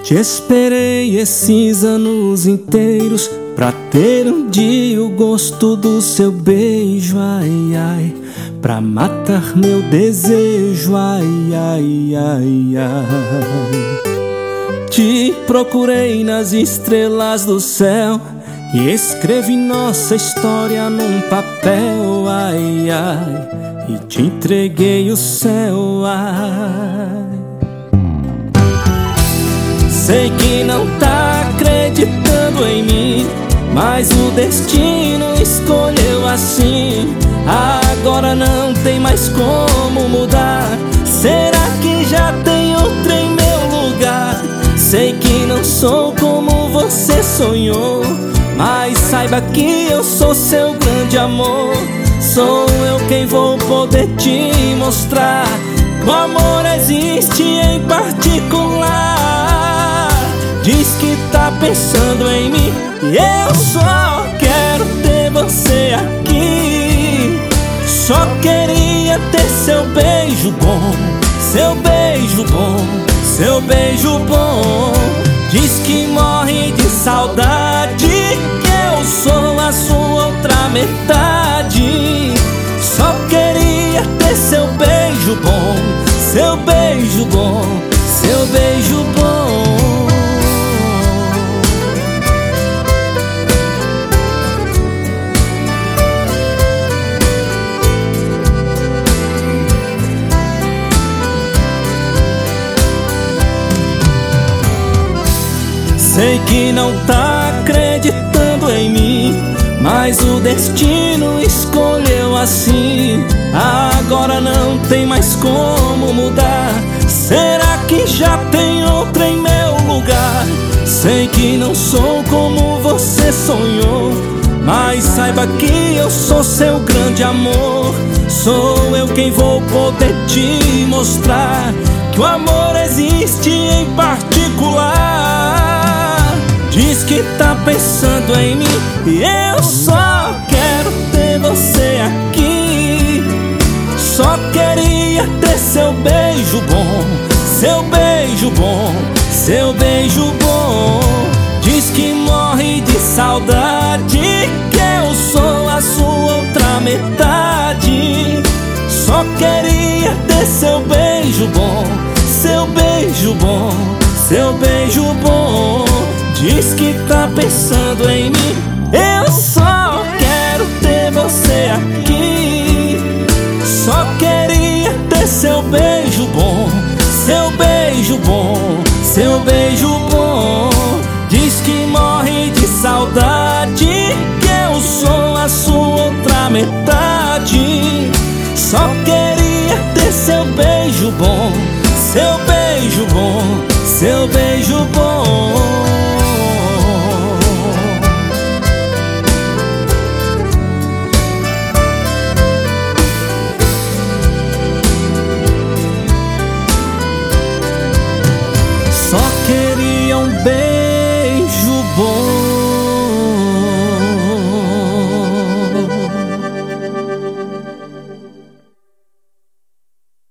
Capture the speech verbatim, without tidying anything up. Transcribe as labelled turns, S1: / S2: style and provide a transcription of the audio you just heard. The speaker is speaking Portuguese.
S1: Te esperei esses anos inteiros pra ter um dia o gosto do seu beijo, ai, ai, pra matar meu desejo, ai, ai, ai, ai. Te procurei nas estrelas do céu e escrevi nossa história num papel, ai, ai, e te entreguei o céu, ai. Sei que não tá acreditando em mim, mas o destino escolheu assim. Agora não tem mais como mudar. Será que já tem outra em meu lugar? Sei que não sou como você sonhou, mas saiba que eu sou seu grande amor. Sou eu quem vou poder te mostrar que o amor existe em particular. Diz que tá pensando em mim e eu só quero ter você aqui. Só queria ter seu beijo bom, seu beijo bom, seu beijo bom. Diz que morre de saudade, que eu sou a sua outra metade. Só queria ter seu beijo bom, seu beijo bom, seu beijo bom. Sei que não tá acreditando em mim, mas o destino escolheu assim. Agora não tem mais como mudar. Será que já tem outra em meu lugar? Sei que não sou como você sonhou, mas saiba que eu sou seu grande amor. Sou eu quem vou poder te mostrar que o amor existe em particular. Diz que tá pensando em mim e eu só quero ter você aqui. Só queria ter seu beijo bom, seu beijo bom, seu beijo bom. Diz que morre de saudade, que eu sou a sua outra metade. Só queria ter seu beijo bom, seu beijo bom, seu beijo bom. Diz que tá pensando em mim, eu só quero ter você aqui. Só queria ter seu beijo bom, seu beijo bom, seu beijo bom. Diz que morre de saudade, que eu sou a sua outra metade. Só queria ter seu beijo bom, seu beijo bom, seu beijo bom.